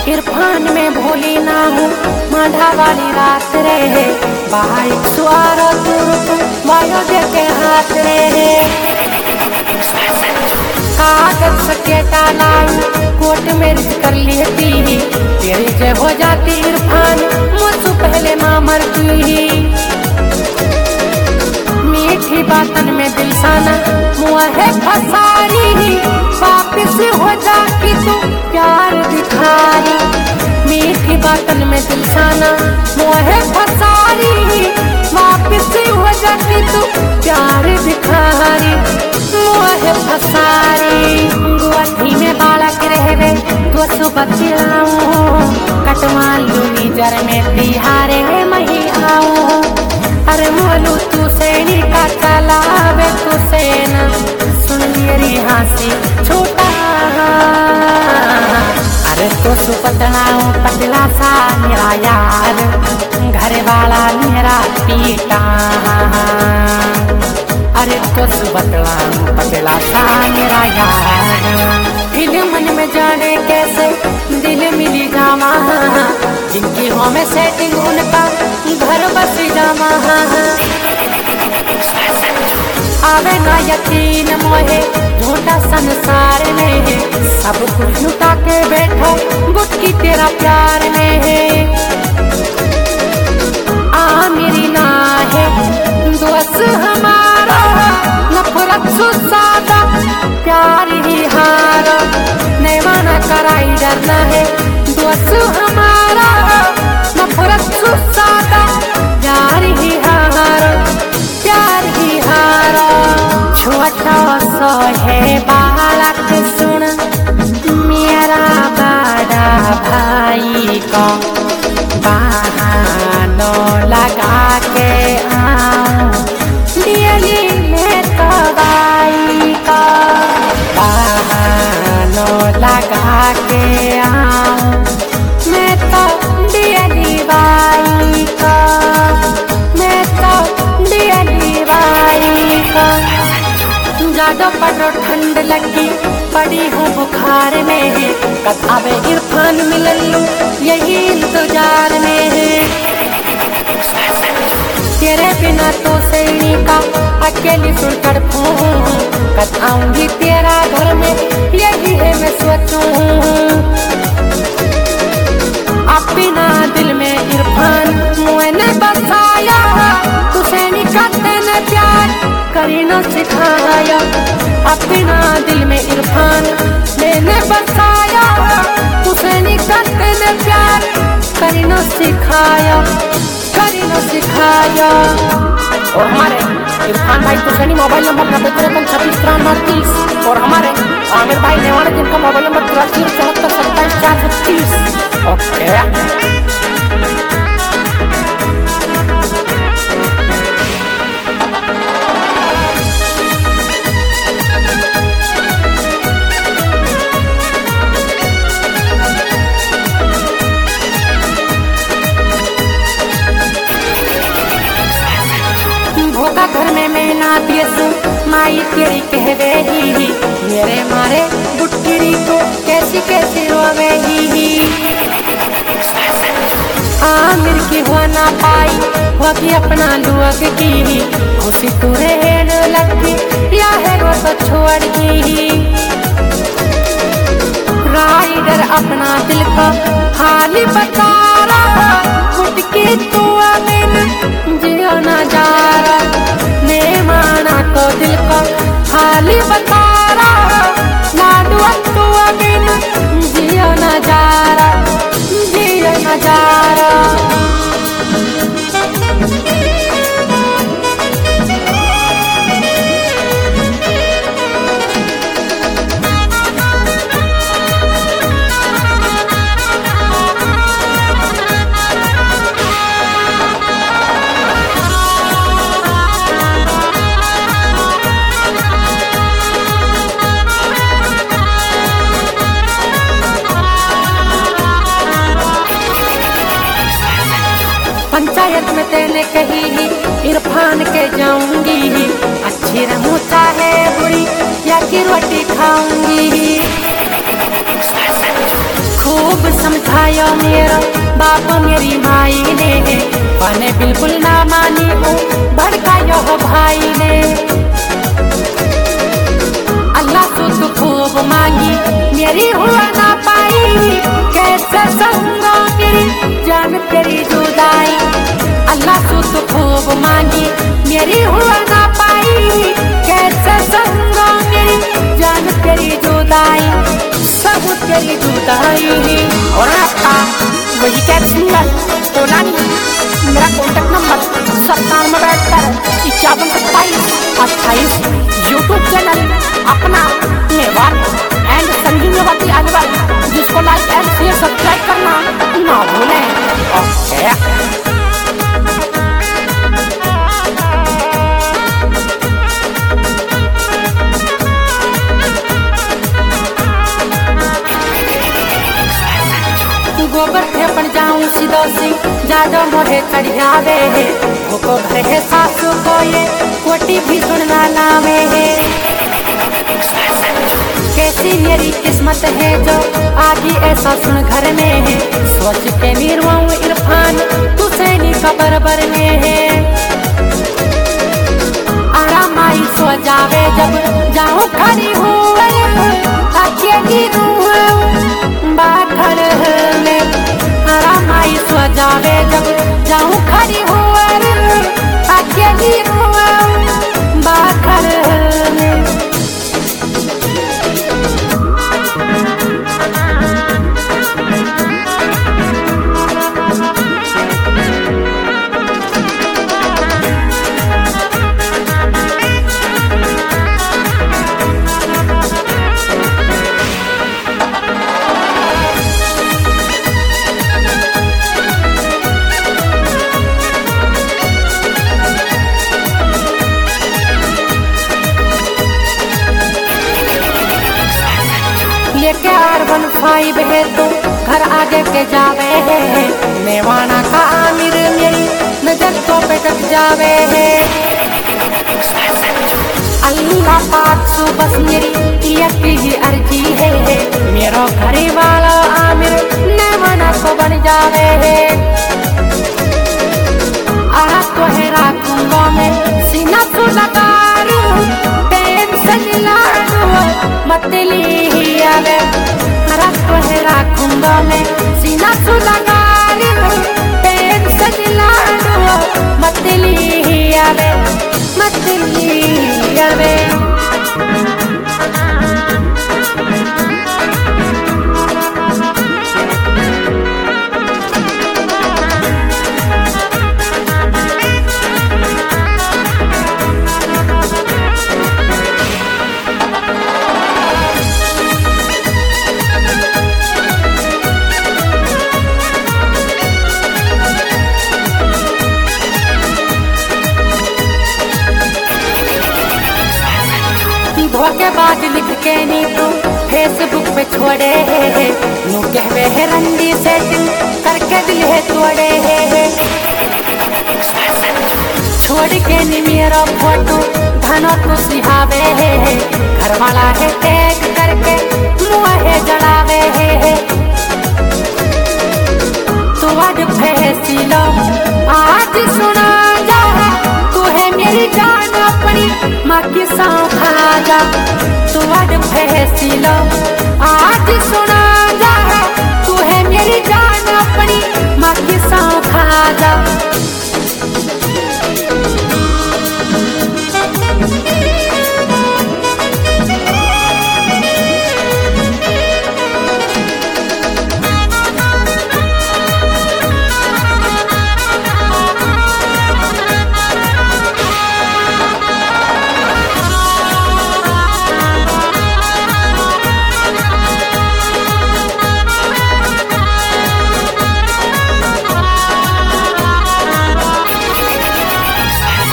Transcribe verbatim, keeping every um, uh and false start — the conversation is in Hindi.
इरफान में भोली ना हूँ मांझा वाली रात रे बाइक सवार वायो दे के हाथ रे कागज सकेटा लाऊ कोर्ट में रिज कर लेती तेरी जय हो जाती इरफान मुझसे पहले माँ मरती मीठी बातन में दिलसाना मुआ है फसारी वापिस हो जाती तू प्यार दिखारी मीठी बातन में दिलसाना मुआ है फसारी वापिस हो जाती तू प्यार दिखारी मुआ है फसारी गुआठी में बालक रहवे तो सुबह चिल्लाऊं कटवान लूनी जर में तिहारे मही आऊं अरे मोलू तू सैनी का चलावे तू सेना सुन मेरी हंसी छोटा अरे तो सुपतलाऊं पतला सा मेरा यार घर वाला मेरा पीटा अरे तो सुपतलाऊं पतला सा मेरा यार दिल मन में जाने कैसे दिल मिली जामा जिनकी हो में सेटिंग उनका घर बस जामा आवे ना यकीन मोहे झूठा संसार में है सब कुछ लुटा के बैठो गुटकी तेरा प्यार में है आ मेरी ना है दोस्त हमारा नफरत सु सादा प्यार ही हारा नैवाना कराई डरना है दोस्त हमारा नफरत सु सादा प्यार ही हारा प्यार ही हारा छोटा सा है बालक सुन मेरा बड़ा भाई को बहानों लगा के आऊं दिल्ली में कबाई का बहानों लगा के आऊं मैं तो दिल्ली बाई का मैं तो दिल्ली बाई का ज्यादा पड़ो ठंड लगी पड़ी हूँ बुखार में है कथावे इरफान मिललू यही इंतजार में है तेरे बिना तो सैनी का अकेली सुन तड़पूं कथाऊंगी तेरा घर में यही है मैं सोचूं अपना दिल में इरफान मैंने बसाया तू सैनी का तेने प्यार करीना सिखाया अपना दिल में इरफान मैंने बसाया तू सैनी का तेने प्यार करीना सिखाया करीना सिखाया और हमारे इरफान भाई तो सैनी मोबाइल नंबर नब्बे तिरपन छब्बीस तिरानवे अड़तीस और हमारे आमिर भाई नेवाने जिनका मोबाइल नंबर तिरासी चौहत्तर सत्ताईस चार सौ तीस ओके भोगा घर में मैं ना पियसू माई तेरी कहवे ही मेरे मारे बुटकिरी को कैसी कैसी रोवे ही आमिर की हुआ ना पाई वो भी अपना लुअग की खुशी तू रहन लगी या है वो तो छोड़ दी राइडर अपना दिल का हाल बता रहा बुटकी तू अमीन जियो ना जा ने माना तो दिल को हाल बता रहा लाडू तू अमीन जियो ना जा जियो ना जा पंचायत में तेने कही इरफान के जाऊंगी अच्छी रहूं चाहे बुरी या की रोटी खाऊंगी। खूब समझाया मेरा बाप मेरी माई ने, मैंने बिल्कुल ना मानी हूँ भड़काया हो भाई ने। अल्लाह से तो खूब मांगी मेरी हुआ ना पाई, कैसे सहूंगा मेरी जान तेरी जुदाई। अल्लाह से तो खूब मांगी मेरी हुआ ना पाई, कैसे सहूंगा मेरी जान तेरी जुदाई, सब तेरी जुदाई। और आपका वही कैब सिंगल तो नानी, मेरा कॉन्टेक्ट नंबर सत्तानवे बहत्तर इक्यावन सत्ताईस अट्ठाईस। यूट्यूब चैनल अपना मेवाड़ एंड संजीवनी अनवर, जिसको लाइक एंड शेयर सब्सक्राइब करना ना भूलें। ओके गोबर थे पड़ जाऊं सीधो सी जादो मोहे चढ़ियावे है, भूको घर है सासू को ये कोटी भी सुनना लावे है। कैसी मेरी किस्मत है जो आदि ऐसा सुन घर में है, सोच के निर्वाऊं इरफान तुझे नी खबर बर में है। आराम आई सो जावे जब जाऊं खड़ी हूँ अकेली बाखर में, आराम आई सो जावे जब जाऊं खड़ी हूँ अकेली बाखर में। लेके आर वन फाइव है तो घर आगे के जावे है, मेवाना का आमिर मेरी नजर तो पे टक जावे है। अल्लाह पाक सु बस मेरी एक ही अर्जी है, मेरा घरे वाला आमिर मेवाना को बन जावे है। आरा तो है राखूंगा मैं सीना सु लगा टेंशन लाडू मतली आवे, रख है राखूंगा मैं सीना सु लगा टेंशन लाडू मतली आवे मतली आवे। धोखेबाज लिख के नी तू फेसबुक पे छोड़े है, नू कहवे है रंडी सेटिंग करके दिल है तोड़े है। छोड़ के नी मेरा फोटो धनो तू सिहावे है, घर वाला है टैग करके मुँह है जड़ावे है। तू आज फैसलो आज सुना जा, तू है मेरी जान अपनी माँ की सौंफ खा जा। तू आज फैसलो आज सुना